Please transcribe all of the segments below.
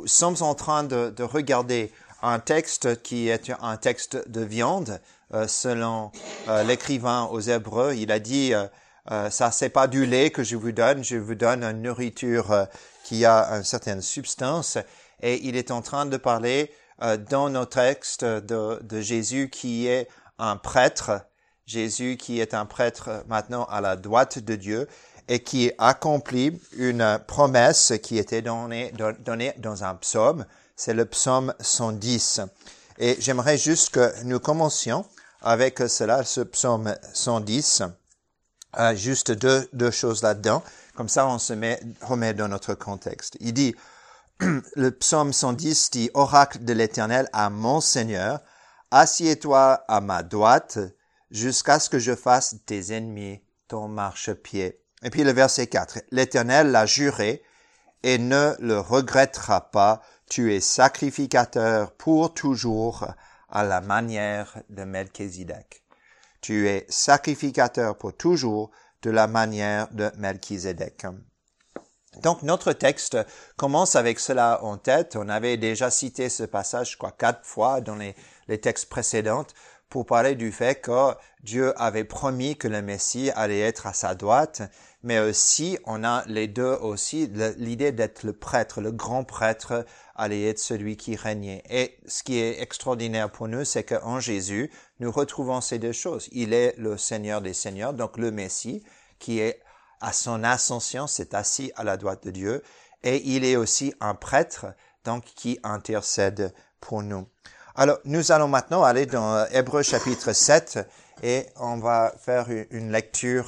nous sommes en train de regarder un texte qui est un texte de viande, selon l'écrivain aux Hébreux. Il a dit, ça c'est pas du lait que je vous donne une nourriture qui a une certaine substance. Et il est en train de parler dans nos textes de Jésus qui est un prêtre, Jésus qui est un prêtre maintenant à la droite de Dieu et qui accomplit une promesse qui était donnée dans un psaume. C'est le psaume 110. Et j'aimerais juste que nous commencions avec cela, ce psaume 110. Juste deux choses là-dedans. Comme ça, on se remet dans notre contexte. Il dit, le psaume 110 dit, oracle de l'Éternel à mon Seigneur, assieds-toi à ma droite jusqu'à ce que je fasse tes ennemis ton marchepied. Et puis le verset 4, l'Éternel l'a juré et ne le regrettera pas. Tu es sacrificateur pour toujours à la manière de Melchizedek. Tu es sacrificateur pour toujours de la manière de Melchizedek. Donc, notre texte commence avec cela en tête. On avait déjà cité ce passage, je crois, 4 fois dans les textes précédents pour parler du fait que Dieu avait promis que le Messie allait être à sa droite, mais aussi, on a les deux aussi, l'idée d'être le prêtre, le grand prêtre allait être celui qui régnait. Et ce qui est extraordinaire pour nous, c'est qu'en Jésus, nous retrouvons ces deux choses. Il est le Seigneur des Seigneurs, donc le Messie, qui est à son ascension, s'est assis à la droite de Dieu, et il est aussi un prêtre, donc qui intercède pour nous. Alors, nous allons maintenant aller dans Hébreux chapitre 7, et on va faire une lecture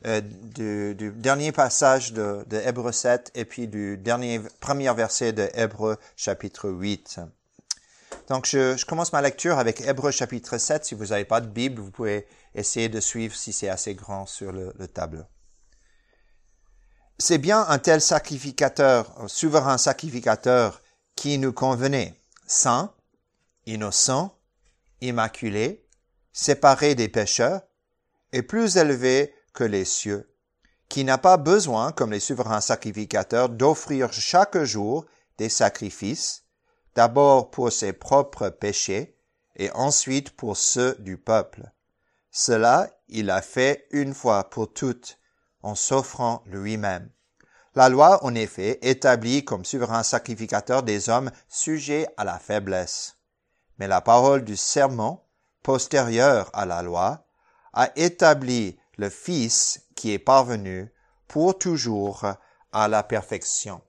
du dernier passage de Hébreux 7, et puis du premier verset de Hébreux chapitre 8. Donc, je commence ma lecture avec Hébreux chapitre 7. Si vous n'avez pas de Bible, vous pouvez essayer de suivre si c'est assez grand sur le tableau. C'est bien un tel sacrificateur, un souverain sacrificateur qui nous convenait, saint, innocent, immaculé, séparé des pécheurs, et plus élevé que les cieux, qui n'a pas besoin, comme les souverains sacrificateurs, d'offrir chaque jour des sacrifices, d'abord pour ses propres péchés, et ensuite pour ceux du peuple. Cela, il a fait une fois pour toutes, en s'offrant lui-même. La loi, en effet, établit comme souverain sacrificateur des hommes sujets à la faiblesse. Mais la parole du serment, postérieure à la loi, a établi le Fils qui est parvenu pour toujours à la perfection.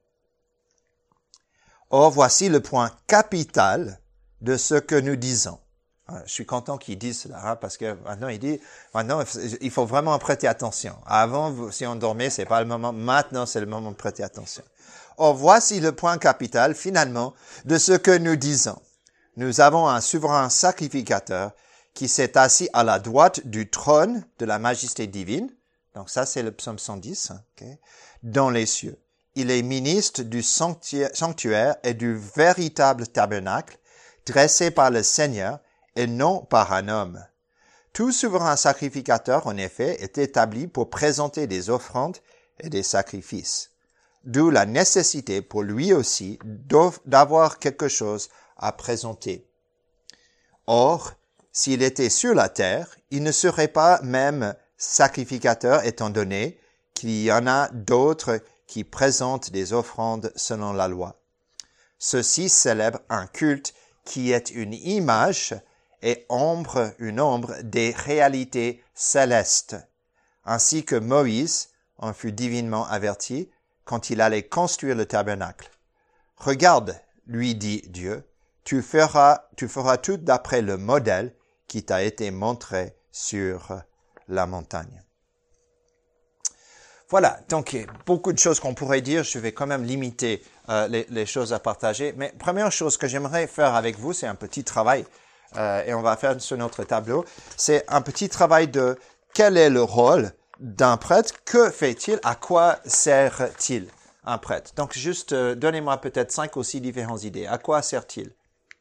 Or, voici le point capital de ce que nous disons. Je suis content qu'il dise cela, parce que maintenant il faut vraiment prêter attention. Avant, si on dormait, c'est pas le moment. Maintenant, c'est le moment de prêter attention. Or, voici le point capital, finalement, de ce que nous disons. Nous avons un souverain sacrificateur qui s'est assis à la droite du trône de la majesté divine. Donc ça, c'est le psaume 110, okay, dans les cieux. Il est ministre du sanctuaire et du véritable tabernacle, dressé par le Seigneur, et non par un homme. Tout souverain sacrificateur, en effet, est établi pour présenter des offrandes et des sacrifices. D'où la nécessité pour lui aussi d'avoir quelque chose à présenter. Or, s'il était sur la terre, il ne serait pas même sacrificateur étant donné qu'il y en a d'autres qui présentent des offrandes selon la loi. Ceux-ci célèbrent un culte qui est une image et une ombre des réalités célestes, ainsi que Moïse en fut divinement averti quand il allait construire le tabernacle. Regarde, lui dit Dieu, tu feras tout d'après le modèle qui t'a été montré sur la montagne. Voilà, donc beaucoup de choses qu'on pourrait dire, je vais quand même limiter les choses à partager, mais première chose que j'aimerais faire avec vous, c'est un petit travail, et on va faire sur notre tableau, c'est un petit travail de quel est le rôle d'un prêtre, que fait-il, à quoi sert-il un prêtre. Donc juste donnez-moi peut-être 5 ou 6 différentes idées, à quoi sert-il?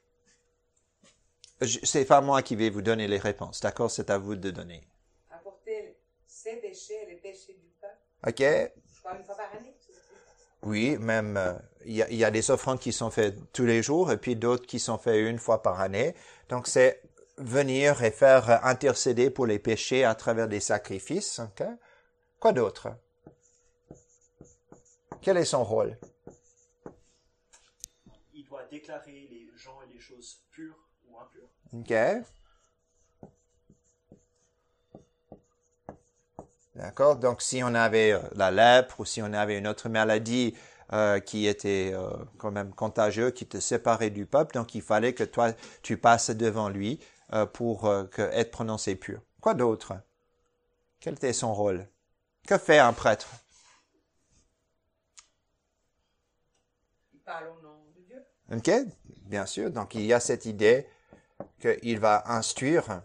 C'est pas moi qui vais vous donner les réponses, d'accord? C'est à vous de donner. Apporter ses déchets et les déchets du peuple. OK. Je crois une fois par année. Oui, même il y a des offrandes qui sont faites tous les jours et puis d'autres qui sont faites une fois par année. Donc c'est venir et faire intercéder pour les péchés à travers des sacrifices. Okay? Quoi d'autre? Quel est son rôle? Il doit déclarer les gens et les choses pures ou impures. OK. D'accord? Donc, si on avait la lèpre ou si on avait une autre maladie qui était quand même contagieuse, qui te séparait du peuple, donc il fallait que toi, tu passes devant lui pour être prononcé pur. Quoi d'autre? Quel était son rôle? Que fait un prêtre? Il parle au nom de Dieu. OK? Bien sûr. Donc, il y a cette idée qu'il va instruire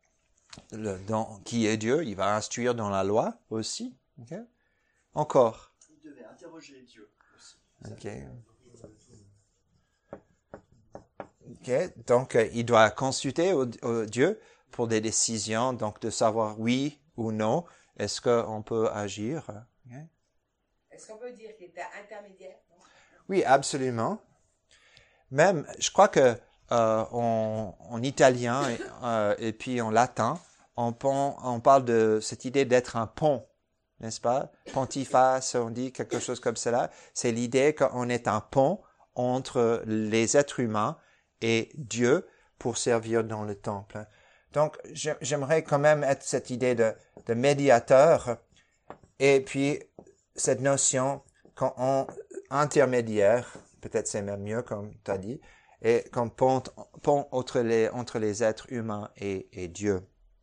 qui est Dieu, il va instruire dans la loi aussi. Okay? Encore. Il devait interroger Dieu aussi. Okay. Okay. Donc, il doit consulter au Dieu pour des décisions, donc de savoir oui ou non, est-ce qu'on peut agir. Okay? Est-ce qu'on peut dire qu'il était intermédiaire? Non? Oui, absolument. Même, je crois que en italien et puis en latin, on parle de cette idée d'être un pont, n'est-ce pas? Pontifex, on dit quelque chose comme cela. C'est l'idée qu'on est un pont entre les êtres humains et Dieu pour servir dans le temple. Donc, j'aimerais quand même être cette idée de médiateur et puis cette notion qu'on intermédiaire, peut-être c'est même mieux comme tu as dit, et comme pont entre les êtres humains et Dieu.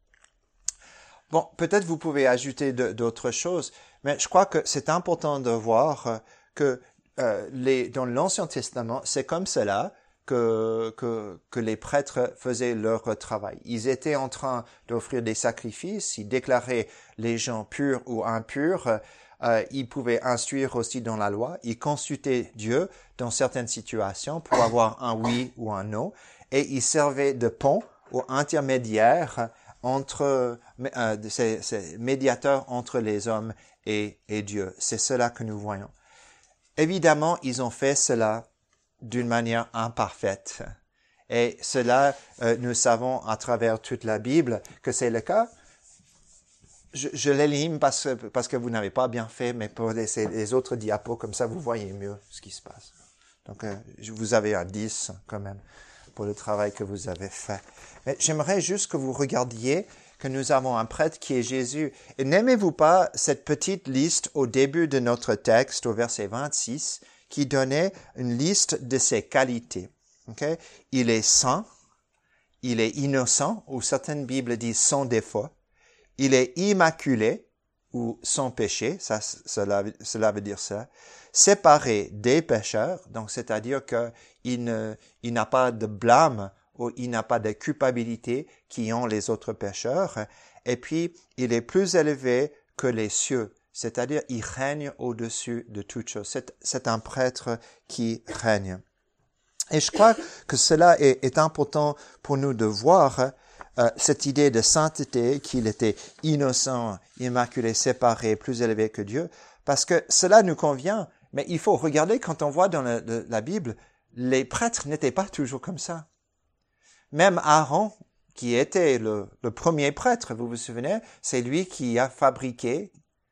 Bon, peut-être vous pouvez ajouter d'autres choses, mais je crois que c'est important de voir que dans l'Ancien Testament, c'est comme cela que les prêtres faisaient leur travail. Ils étaient en train d'offrir des sacrifices, ils déclaraient les gens purs ou impurs, ils pouvaient instruire aussi dans la loi, ils consultaient Dieu dans certaines situations pour avoir un oui ou un non, et ils servaient de pont ou intermédiaire entre ces médiateurs entre les hommes et Dieu. C'est cela que nous voyons. Évidemment, ils ont fait cela d'une manière imparfaite. Et cela, nous savons à travers toute la Bible que c'est le cas. Je l'élimine parce que vous n'avez pas bien fait, mais pour les autres diapos, comme ça, vous voyez mieux ce qui se passe. Donc, vous avez un 10 quand même pour le travail que vous avez fait. Mais j'aimerais juste que vous regardiez que nous avons un prêtre qui est Jésus. Et n'aimez-vous pas cette petite liste au début de notre texte, au verset 26, qui donnait une liste de ses qualités. Okay? Il est saint, il est innocent, ou certaines Bibles disent sans défaut. Il est immaculé, ou sans péché, cela veut dire ça. Séparé des pécheurs, donc c'est-à-dire qu'il n'a pas de blâme ou il n'a pas de culpabilité qui ont les autres pécheurs. Et puis, il est plus élevé que les cieux, c'est-à-dire il règne au-dessus de toute chose. C'est un prêtre qui règne. Et je crois que cela est important pour nous de voir cette idée de sainteté, qu'il était innocent, immaculé, séparé, plus élevé que Dieu, parce que cela nous convient. Mais il faut regarder, quand on voit dans la Bible, les prêtres n'étaient pas toujours comme ça. Même Aaron, qui était le premier prêtre, vous vous souvenez, c'est lui qui a fabriqué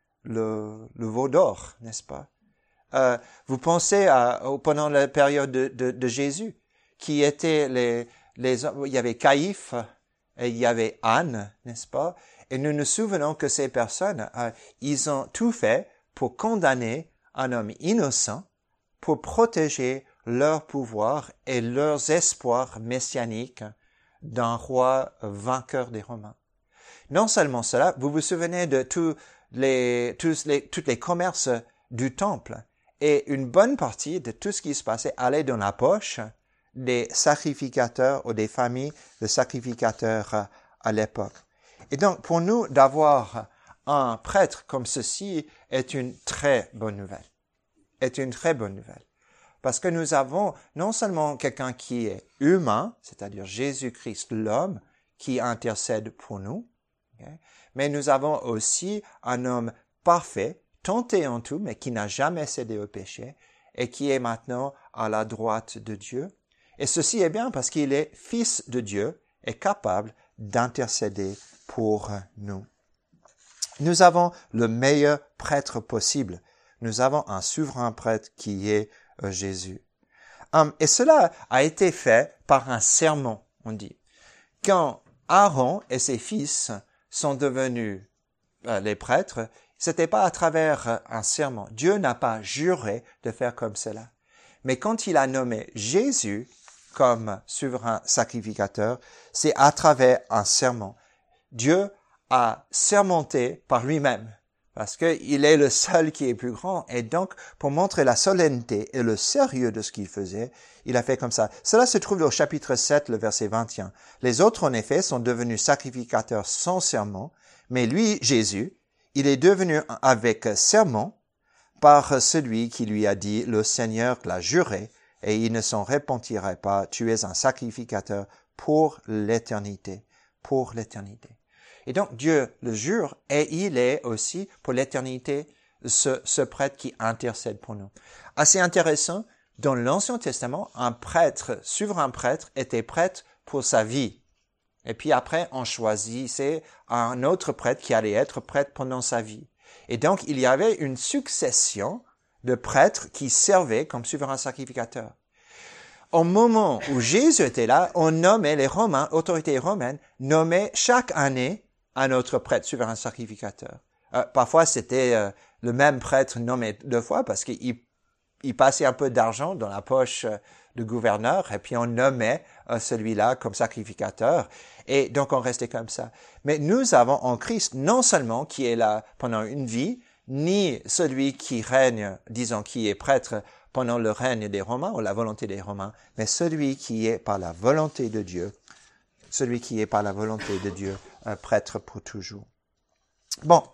le veau d'or, n'est-ce pas? Vous pensez pendant la période de Jésus, qui étaient il y avait Caïphe et il y avait Anne, n'est-ce pas? Et nous nous souvenons que ces personnes, ils ont tout fait pour condamner un homme innocent, pour protéger leur pouvoir et leurs espoirs messianiques d'un roi vainqueur des Romains. Non seulement cela, vous vous souvenez de tous les commerces du temple, et une bonne partie de tout ce qui se passait allait dans la poche des sacrificateurs ou des familles de sacrificateurs à l'époque. Et donc, pour nous, d'avoir un prêtre comme ceci est une très bonne nouvelle. Est une très bonne nouvelle. Parce que nous avons non seulement quelqu'un qui est humain, c'est-à-dire Jésus-Christ, l'homme, qui intercède pour nous, okay, mais nous avons aussi un homme parfait tenté en tout, mais qui n'a jamais cédé au péché, et qui est maintenant à la droite de Dieu. Et ceci est bien parce qu'il est fils de Dieu et capable d'intercéder pour nous. Nous avons le meilleur prêtre possible. Nous avons un souverain prêtre qui est Jésus. Et cela a été fait par un serment, on dit. Quand Aaron et ses fils sont devenus les prêtres, c'était pas à travers un serment. Dieu n'a pas juré de faire comme cela. Mais quand il a nommé Jésus comme souverain sacrificateur, c'est à travers un serment. Dieu a sermenté par lui-même, parce qu'il est le seul qui est plus grand, et donc, pour montrer la solennité et le sérieux de ce qu'il faisait, il a fait comme ça. Cela se trouve au chapitre 7, le verset 21. Les autres, en effet, sont devenus sacrificateurs sans serment, mais lui, Jésus, il est devenu avec serment par celui qui lui a dit, le Seigneur l'a juré, et il ne s'en repentirait pas, tu es un sacrificateur pour l'éternité, pour l'éternité. Et donc Dieu le jure, et il est aussi pour l'éternité ce prêtre qui intercède pour nous. Assez intéressant, dans l'Ancien Testament, un prêtre, souverain prêtre, était prêtre pour sa vie. Et puis après, on choisissait un autre prêtre qui allait être prêtre pendant sa vie. Et donc, il y avait une succession de prêtres qui servaient comme souverain sacrificateur. Au moment où Jésus était là, on nommait les Romains, autorités romaines, nommaient chaque année un autre prêtre, souverain sacrificateur. Parfois, c'était le même prêtre nommé 2 fois parce qu'il passait un peu d'argent dans la poche du gouverneur et puis on nommait celui-là comme sacrificateur. Et donc, on restait comme ça. Mais nous avons en Christ non seulement qui est là pendant une vie, ni celui qui règne, disons, qui est prêtre pendant le règne des Romains ou la volonté des Romains, mais celui qui est par la volonté de Dieu, prêtre pour toujours. Bon,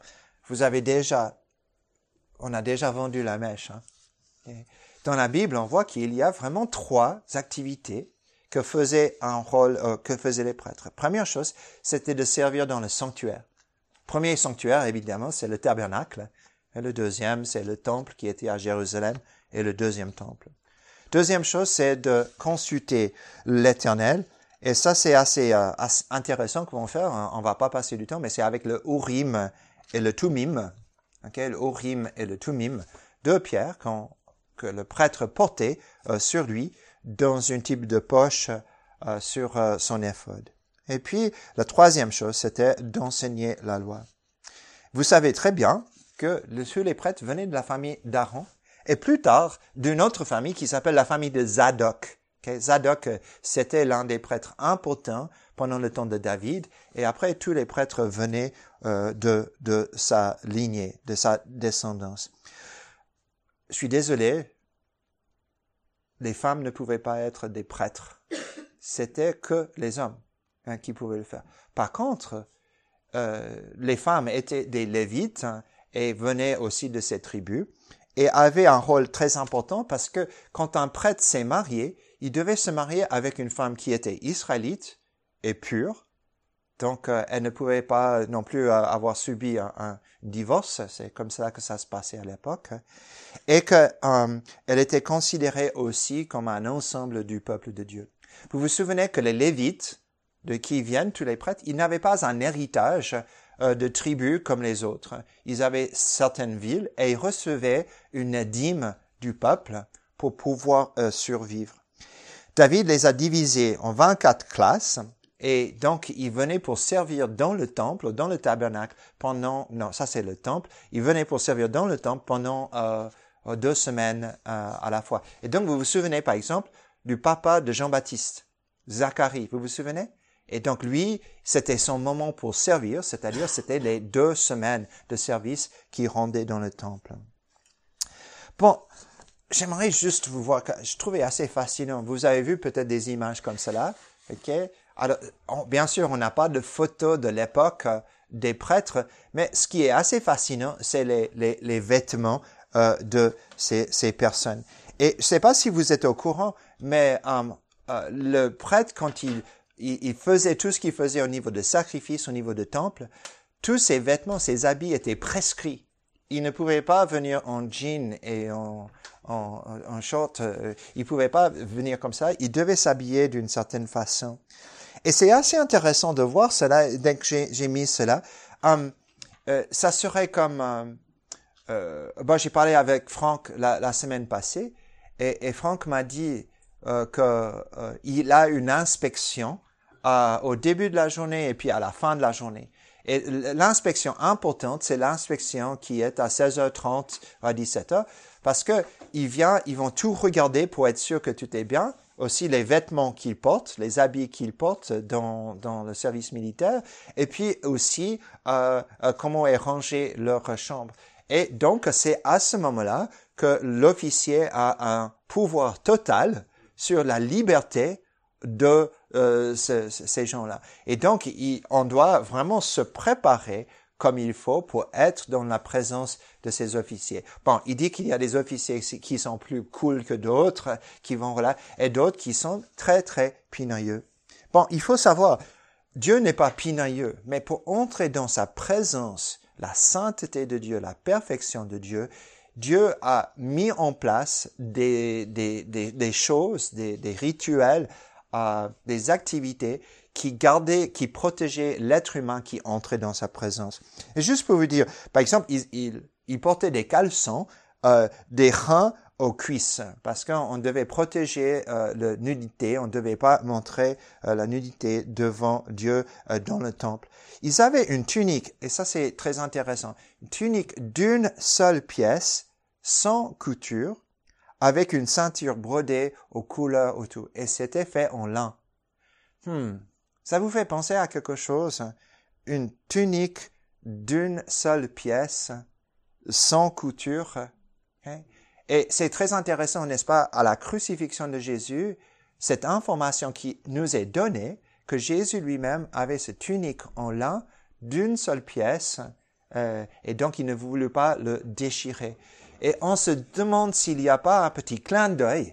on a déjà vendu la mèche. Et dans la Bible, on voit qu'il y a vraiment 3 activités que faisaient les prêtres. Première chose, c'était de servir dans le sanctuaire. Premier sanctuaire, évidemment, c'est le tabernacle. Et le deuxième, c'est le temple qui était à Jérusalem et le deuxième temple. Deuxième chose, c'est de consulter l'Éternel. Et ça, c'est assez intéressant qu'on va faire. On va pas passer du temps, mais c'est avec le Urim et le Thummim. Okay? Le Urim et le Thummim, 2 pierres que le prêtre portait sur lui dans un type de poche sur son éphod. Et puis, la troisième chose, c'était d'enseigner la loi. Vous savez très bien que tous les prêtres venaient de la famille d'Aaron et plus tard d'une autre famille qui s'appelle la famille de Zadok. Okay? Zadok, c'était l'un des prêtres importants pendant le temps de David et après tous les prêtres venaient de sa lignée, de sa descendance. Je suis désolé, les femmes ne pouvaient pas être des prêtres. C'était que les hommes qui pouvaient le faire. Par contre, les femmes étaient des Lévites et venaient aussi de ces tribus et avaient un rôle très important parce que quand un prêtre s'est marié, il devait se marier avec une femme qui était israélite et pure. Donc, elle ne pouvait pas non plus avoir subi un divorce. C'est comme ça que ça se passait à l'époque. Et que elle était considérée aussi comme un ensemble du peuple de Dieu. Vous vous souvenez que les Lévites, de qui viennent tous les prêtres, ils n'avaient pas un héritage de tribus comme les autres. Ils avaient certaines villes et ils recevaient une dîme du peuple pour pouvoir survivre. David les a divisés en 24 classes et donc ils venaient pour servir dans le temple, dans le tabernacle ils venaient pour servir dans le temple pendant 2 semaines à la fois. Et donc vous vous souvenez par exemple du papa de Jean-Baptiste, Zacharie, vous vous souvenez? Et donc lui, c'était son moment pour servir, c'est-à-dire c'était les 2 semaines de service qu'il rendait dans le temple. Bon, j'aimerais juste vous voir, je trouvais assez fascinant. Vous avez vu peut-être des images comme cela, ok? Alors, bien sûr, on n'a pas de photos de l'époque des prêtres, mais ce qui est assez fascinant, c'est les vêtements de ces personnes. Et je ne sais pas si vous êtes au courant, mais le prêtre, quand il faisait tout ce qu'il faisait au niveau de sacrifice, au niveau de temple, tous ses vêtements, ses habits étaient prescrits. il ne pouvait pas venir en jean et en short. Il pouvait pas venir comme ça. Il devait s'habiller d'une certaine façon. Et c'est assez intéressant de voir cela, dès que j'ai mis cela. Ça serait comme... j'ai parlé avec Franck la semaine passée, et Franck m'a dit qu'il a une inspection au début de la journée et puis à la fin de la journée. Et l'inspection importante, c'est l'inspection qui est à 16h30 à 17h, parce que ils vont tout regarder pour être sûr que tout est bien. Aussi les vêtements qu'ils portent, les habits qu'ils portent dans le service militaire, et puis aussi comment est rangée leur chambre. Et donc, c'est à ce moment-là que l'officier a un pouvoir total sur la liberté de ces gens-là. Et donc, on doit vraiment se préparer comme il faut pour être dans la présence de ces officiers. Bon, il dit qu'il y a des officiers qui sont plus cool que d'autres, qui vont là, et d'autres qui sont très, très pinailleux. Bon, il faut savoir, Dieu n'est pas pinailleux, mais pour entrer dans sa présence, la sainteté de Dieu, la perfection de Dieu, Dieu a mis en place des choses, des rituels, des activités qui protégeaient l'être humain qui entrait dans sa présence. Et juste pour vous dire, par exemple, il portait des caleçons, des reins aux cuisses, parce qu'on devait protéger la nudité, on ne devait pas montrer la nudité devant Dieu dans le temple. Ils avaient une tunique, et ça c'est très intéressant, une tunique d'une seule pièce, sans couture, avec une ceinture brodée aux couleurs autour, et c'était fait en lin. Ça vous fait penser à quelque chose? Une tunique d'une seule pièce, sans couture. Okay? Et c'est très intéressant, n'est-ce pas, à la crucifixion de Jésus, cette information qui nous est donnée, que Jésus lui-même avait cette tunique en lin d'une seule pièce, et donc il ne voulut pas le déchirer. Et on se demande s'il n'y a pas un petit clin d'œil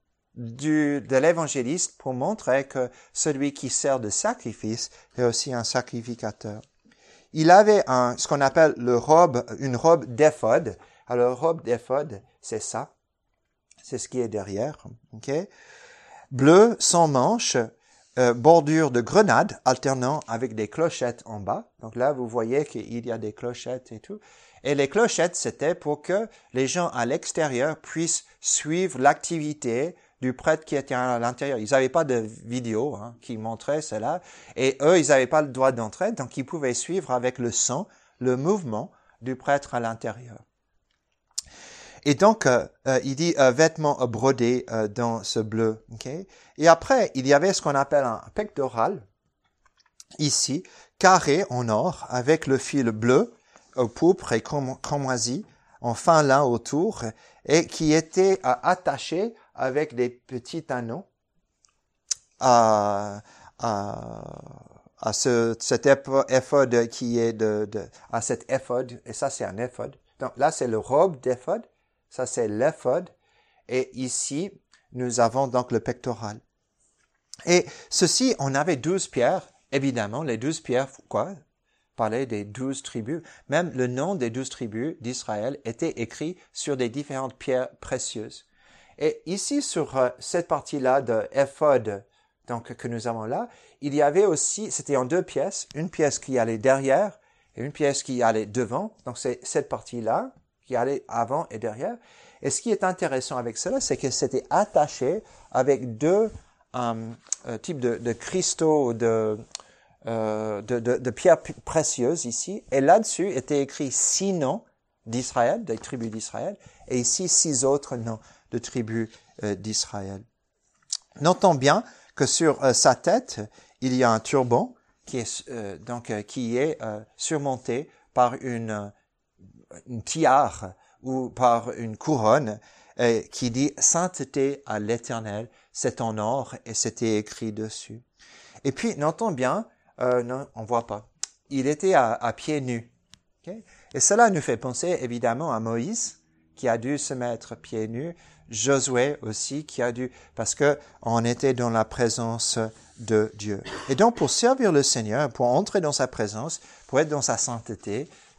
de l'évangéliste pour montrer que celui qui sert de sacrifice est aussi un sacrificateur. Il avait ce qu'on appelle une robe d'éphod. Alors, robe d'éphod, c'est ça. C'est ce qui est derrière. Okay? Bleu, sans manches, bordure de grenade alternant avec des clochettes en bas. Donc là, vous voyez qu'il y a des clochettes et tout. Et les clochettes, c'était pour que les gens à l'extérieur puissent suivre l'activité du prêtre qui était à l'intérieur. Ils n'avaient pas de vidéo qui montrait cela. Et eux, ils n'avaient pas le droit d'entrer. Donc, ils pouvaient suivre avec le son, le mouvement du prêtre à l'intérieur. Et donc, il dit vêtements brodés dans ce bleu. Okay? Et après, il y avait ce qu'on appelle un pectoral, ici, carré en or, avec le fil bleu, pourpre et cramoisi, en fin lin autour, et qui était attaché avec des petits anneaux à cet éphod qui est à cet éphod, et ça c'est un éphod. Donc là c'est le robe d'éphod, ça c'est l'éphod, et ici nous avons donc le pectoral. Et ceci, on avait 12 pierres, évidemment, les 12 pierres, quoi? Parlait des 12 tribus. Même le nom des 12 tribus d'Israël était écrit sur des différentes pierres précieuses. Et ici, sur cette partie-là de éphod, donc, que nous avons là, il y avait aussi, c'était en deux pièces, une pièce qui allait derrière et une pièce qui allait devant. Donc, c'est cette partie-là qui allait avant et derrière. Et ce qui est intéressant avec cela, c'est que c'était attaché avec deux types de cristaux, de pierres précieuses ici, et là-dessus était écrit 6 noms d'Israël, des tribus d'Israël, et ici 6 autres noms de tribus d'Israël. Notons bien que sur sa tête, il y a un turban qui est surmonté par une tiare ou par une couronne qui dit « Sainteté à l'Éternel », c'est en or et c'était écrit dessus. Et puis, notons bien, non, on voit pas. Il était à pieds nus. Okay? Et cela nous fait penser évidemment à Moïse, qui a dû se mettre pieds nus, Josué aussi, qui a dû, parce que on était dans la présence de Dieu. Et donc, pour servir le Seigneur, pour entrer dans sa présence, pour être dans sa sainteté,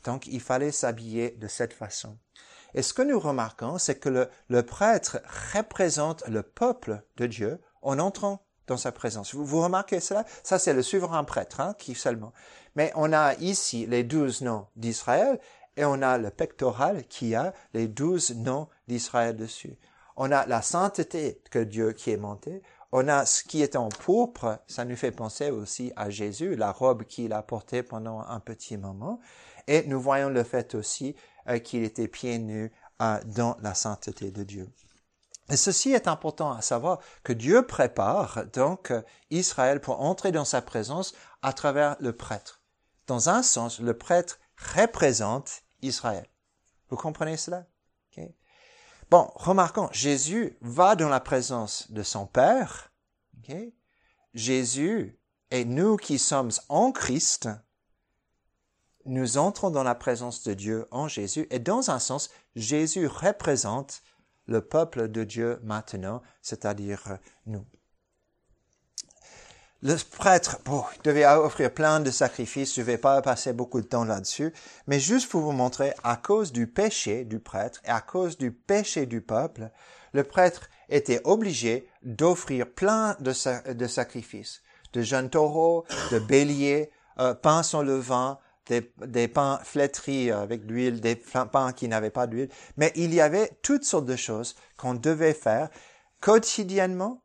Donc, il fallait s'habiller de cette façon. Et ce que nous remarquons, c'est que le prêtre représente le peuple de Dieu en entrant dans sa présence. Vous remarquez cela? Ça, c'est le souverain prêtre, qui seulement. Mais on a ici les 12 noms d'Israël et on a le pectoral qui a les 12 noms d'Israël dessus. On a la sainteté que Dieu qui est monté. On a ce qui est en pourpre, ça nous fait penser aussi à Jésus, la robe qu'il a portée pendant un petit moment. Et nous voyons le fait aussi qu'il était pieds nus dans la sainteté de Dieu. Et ceci est important à savoir que Dieu prépare donc Israël pour entrer dans sa présence à travers le prêtre. Dans un sens, le prêtre représente Israël. Vous comprenez cela? Okay. Bon, remarquons, Jésus va dans la présence de son Père. Okay. Jésus et nous qui sommes en Christ, nous entrons dans la présence de Dieu en Jésus. Et dans un sens, Jésus représente le peuple de Dieu maintenant, c'est-à-dire nous. Le prêtre, il devait offrir plein de sacrifices, je ne vais pas passer beaucoup de temps là-dessus, mais juste pour vous montrer, à cause du péché du prêtre et à cause du péché du peuple, le prêtre était obligé d'offrir plein de sacrifices, de jeunes taureaux, de béliers, pains sans levain, des pains flétris avec de l'huile, des pains qui n'avaient pas d'huile. Mais il y avait toutes sortes de choses qu'on devait faire quotidiennement,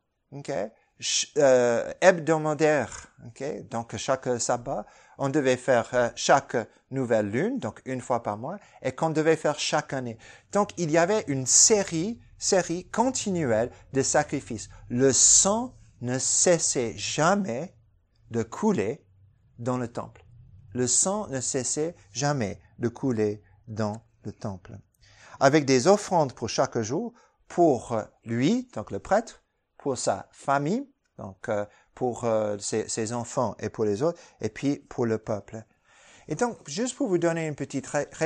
hebdomadaire, donc chaque sabbat, on devait faire chaque nouvelle lune, donc une fois par mois, et qu'on devait faire chaque année. Donc il y avait une série continuelle de sacrifices. Le sang ne cessait jamais de couler dans le temple. Le sang ne cessait jamais de couler dans le temple. Avec des offrandes pour chaque jour, pour lui, donc le prêtre, pour sa famille, donc pour ses enfants et pour les autres, et puis pour le peuple. Et donc, juste pour vous donner une petite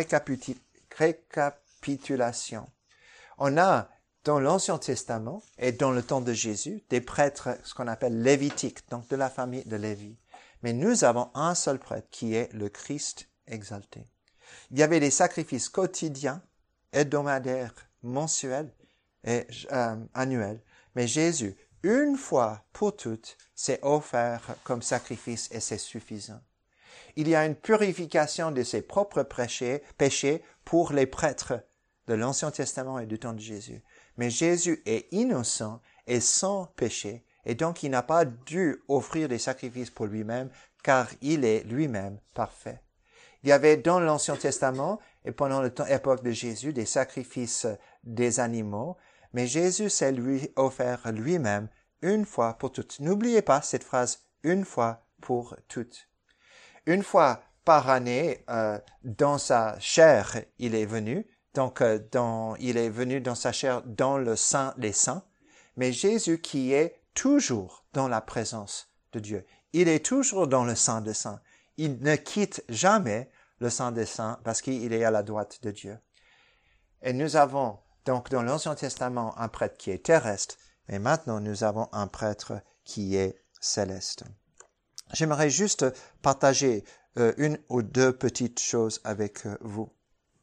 récapitulation, on a dans l'Ancien Testament et dans le temps de Jésus, des prêtres, ce qu'on appelle lévitiques, donc de la famille de Lévi. Mais nous avons un seul prêtre qui est le Christ exalté. Il y avait des sacrifices quotidiens, hebdomadaires, mensuels et annuels. Mais Jésus, une fois pour toutes, s'est offert comme sacrifice et c'est suffisant. Il y a une purification de ses propres péchés pour les prêtres de l'Ancien Testament et du temps de Jésus. Mais Jésus est innocent et sans péché. Et donc, il n'a pas dû offrir des sacrifices pour lui-même, car il est lui-même parfait. Il y avait dans l'Ancien Testament, et pendant l'époque de Jésus, des sacrifices des animaux, mais Jésus s'est lui offert lui-même une fois pour toutes. N'oubliez pas cette phrase, une fois pour toutes. Une fois par année, dans sa chair, il est venu, donc il est venu dans sa chair dans le Saint des Saints, mais Jésus qui est toujours dans la présence de Dieu. Il est toujours dans le Saint des Saints. Il ne quitte jamais le Saint des Saints parce qu'il est à la droite de Dieu. Et nous avons donc dans l'Ancien Testament un prêtre qui est terrestre, mais maintenant nous avons un prêtre qui est céleste. J'aimerais juste partager une ou deux petites choses avec vous.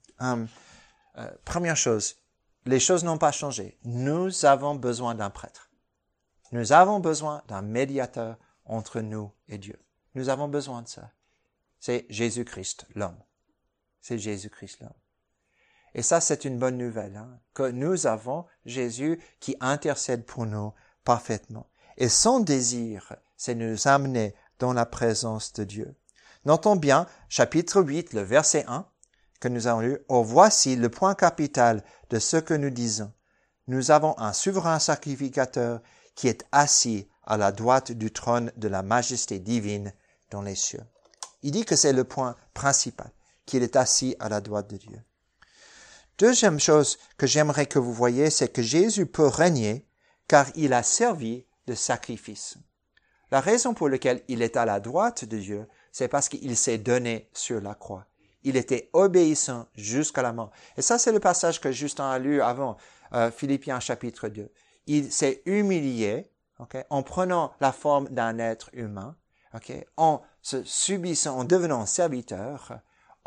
Première chose, les choses n'ont pas changé. Nous avons besoin d'un prêtre. Nous avons besoin d'un médiateur entre nous et Dieu. Nous avons besoin de ça. C'est Jésus-Christ, l'homme. C'est Jésus-Christ, l'homme. Et ça, c'est une bonne nouvelle, que nous avons Jésus qui intercède pour nous parfaitement. Et son désir, c'est de nous amener dans la présence de Dieu. Notons bien, chapitre 8, le verset 1, que nous avons lu. « Oh, voici le point capital de ce que nous disons. Nous avons un souverain sacrificateur qui est assis à la droite du trône de la majesté divine dans les cieux. » Il dit que c'est le point principal, qu'il est assis à la droite de Dieu. Deuxième chose que j'aimerais que vous voyez, c'est que Jésus peut régner car il a servi de sacrifice. La raison pour laquelle il est à la droite de Dieu, c'est parce qu'il s'est donné sur la croix. Il était obéissant jusqu'à la mort. Et ça, c'est le passage que Justin a lu avant, Philippiens chapitre 2. Il s'est humilié, en prenant la forme d'un être humain, en se subissant, en devenant serviteur,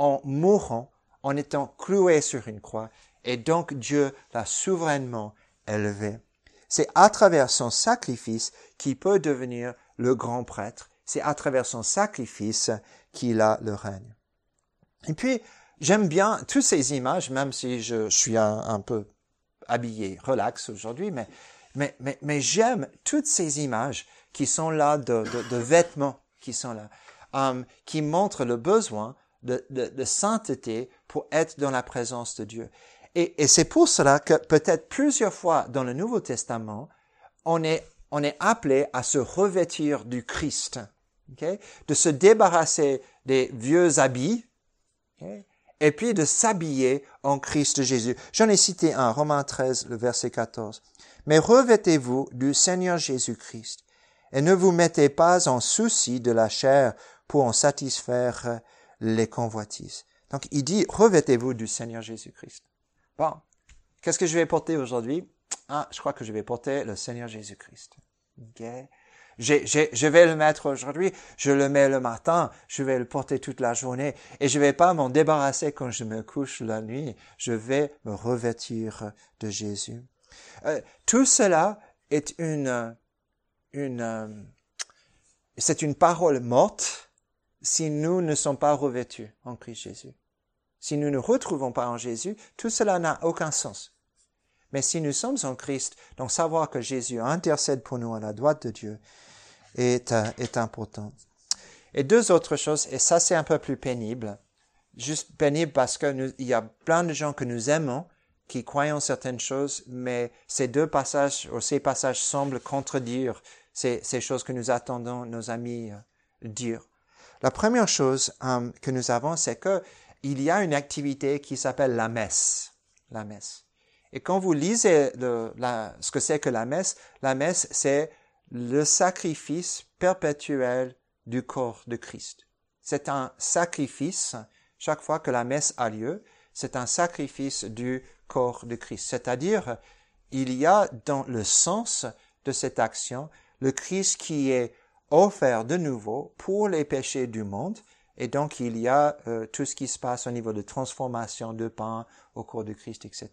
en mourant, en étant cloué sur une croix, et donc Dieu l'a souverainement élevé. C'est à travers son sacrifice qu'il peut devenir le grand prêtre. C'est à travers son sacrifice qu'il a le règne. Et puis, j'aime bien toutes ces images, même si je suis un peu habillé, relax aujourd'hui, mais j'aime toutes ces images qui sont là de vêtements qui sont là, qui montrent le besoin de sainteté pour être dans la présence de Dieu. Et c'est pour cela que peut-être plusieurs fois dans le Nouveau Testament, on est appelé à se revêtir du Christ, okay? De se débarrasser des vieux habits, okay? Et puis de s'habiller en Christ Jésus. J'en ai cité un, Romains 13, le verset 14. « Mais revêtez-vous du Seigneur Jésus-Christ, et ne vous mettez pas en souci de la chair pour en satisfaire les convoitises. » Donc il dit, revêtez-vous du Seigneur Jésus-Christ. Bon, qu'est-ce que je vais porter aujourd'hui? Je crois que je vais porter le Seigneur Jésus-Christ. Okay? Je vais le mettre aujourd'hui, je le mets le matin, je vais le porter toute la journée et je vais pas m'en débarrasser quand je me couche la nuit, je vais me revêtir de Jésus. Tout cela est c'est une parole morte si nous ne sommes pas revêtus en Christ Jésus. Si nous ne retrouvons pas en Jésus, tout cela n'a aucun sens. Mais si nous sommes en Christ, donc savoir que Jésus intercède pour nous à la droite de Dieu est important. Et deux autres choses, et ça c'est un peu plus pénible, juste pénible parce que il y a plein de gens que nous aimons qui croient en certaines choses, mais ces passages semblent contredire ces choses que nous attendons nos amis dire. La première chose que nous avons, c'est que il y a une activité qui s'appelle la messe. La messe. Et quand vous lisez ce que c'est que la messe, c'est le sacrifice perpétuel du corps de Christ. C'est un sacrifice, chaque fois que la messe a lieu, c'est un sacrifice du corps de Christ. C'est-à-dire, il y a dans le sens de cette action, le Christ qui est offert de nouveau pour les péchés du monde. Et donc, il y a tout ce qui se passe au niveau de transformation de pain au corps de Christ, etc.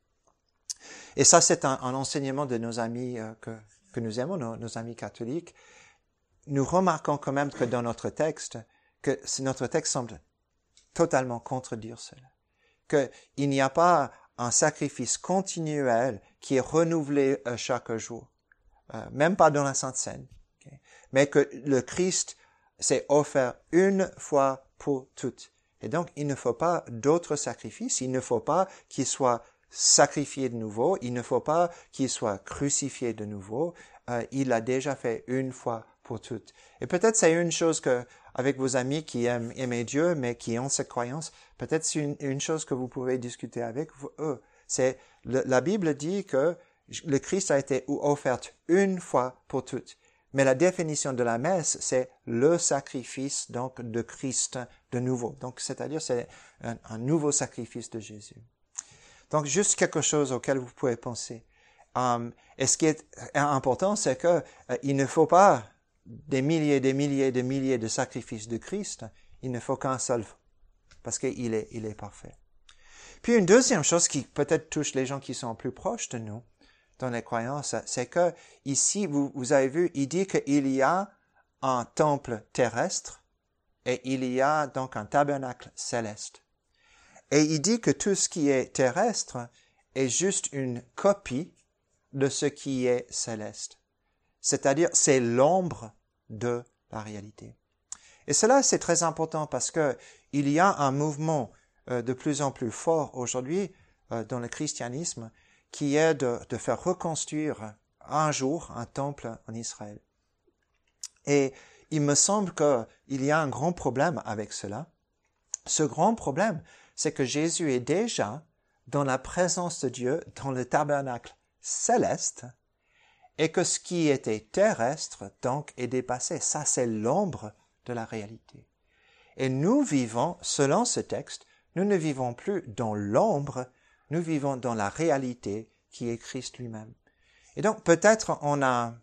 Et ça, c'est un enseignement de nos amis que nous aimons, nos amis catholiques. Nous remarquons quand même que dans notre texte semble totalement contredire cela. Qu'il n'y a pas un sacrifice continuel qui est renouvelé chaque jour, même pas dans la Sainte Seine, okay? Mais que le Christ s'est offert une fois pour toutes. Et donc, il ne faut pas d'autres sacrifices, il ne faut pas qu'il soit sacrifié de nouveau, il ne faut pas qu'il soit crucifié de nouveau, il l'a déjà fait une fois pour toutes. Et peut-être c'est une chose que, avec vos amis qui aiment Dieu, mais qui ont cette croyance, peut-être c'est une chose que vous pouvez discuter avec eux. C'est, la Bible dit que le Christ a été offert une fois pour toutes. Mais la définition de la messe, c'est le sacrifice donc de Christ de nouveau. Donc, c'est-à-dire, c'est un nouveau sacrifice de Jésus. Donc, juste quelque chose auquel vous pouvez penser. Et ce qui est important, c'est que il ne faut pas des milliers de sacrifices de Christ. Il ne faut qu'un seul, parce qu'il est parfait. Puis une deuxième chose qui peut-être touche les gens qui sont plus proches de nous, dans les croyances, c'est que ici, vous avez vu, il dit qu'il y a un temple terrestre et il y a donc un tabernacle céleste. Et il dit que tout ce qui est terrestre est juste une copie de ce qui est céleste. C'est-à-dire, c'est l'ombre de la réalité. Et cela, c'est très important parce que il y a un mouvement de plus en plus fort aujourd'hui dans le christianisme qui est de faire reconstruire un jour un temple en Israël. Et il me semble qu'il y a un grand problème avec cela. Ce grand problème, c'est que Jésus est déjà dans la présence de Dieu, dans le tabernacle céleste, et que ce qui était terrestre, donc, est dépassé. Ça, c'est l'ombre de la réalité. Et nous vivons, selon ce texte, nous ne vivons plus dans l'ombre, nous vivons dans la réalité qui est Christ lui-même. Et donc, peut-être on n'a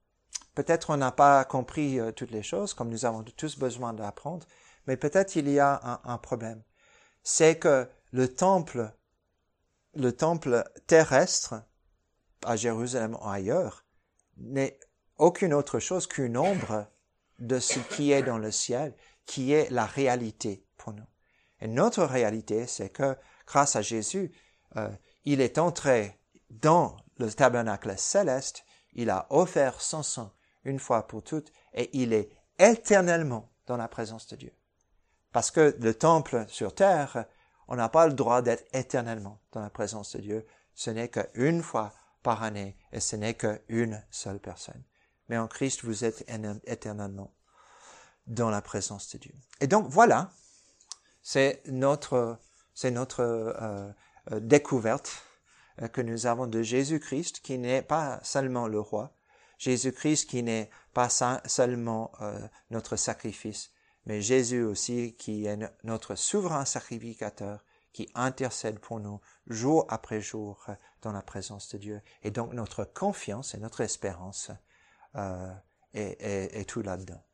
pas compris toutes les choses, comme nous avons tous besoin d'apprendre, mais peut-être il y a un problème. c'est que le temple terrestre, à Jérusalem ou ailleurs, n'est aucune autre chose qu'une ombre de ce qui est dans le ciel, qui est la réalité pour nous. Et notre réalité, c'est que grâce à Jésus, il est entré dans le tabernacle céleste, il a offert son sang une fois pour toutes, et il est éternellement dans la présence de Dieu. Parce que le temple sur terre, on n'a pas le droit d'être éternellement dans la présence de Dieu. Ce n'est qu'une fois par année, et ce n'est qu'une seule personne. Mais en Christ, vous êtes éternellement dans la présence de Dieu. Et donc, voilà, c'est notre découverte que nous avons de Jésus-Christ, qui n'est pas seulement le roi, Jésus-Christ qui n'est pas seulement notre sacrifice, mais Jésus aussi qui est notre souverain sacrificateur, qui intercède pour nous jour après jour dans la présence de Dieu. Et donc notre confiance et notre espérance est tout là-dedans.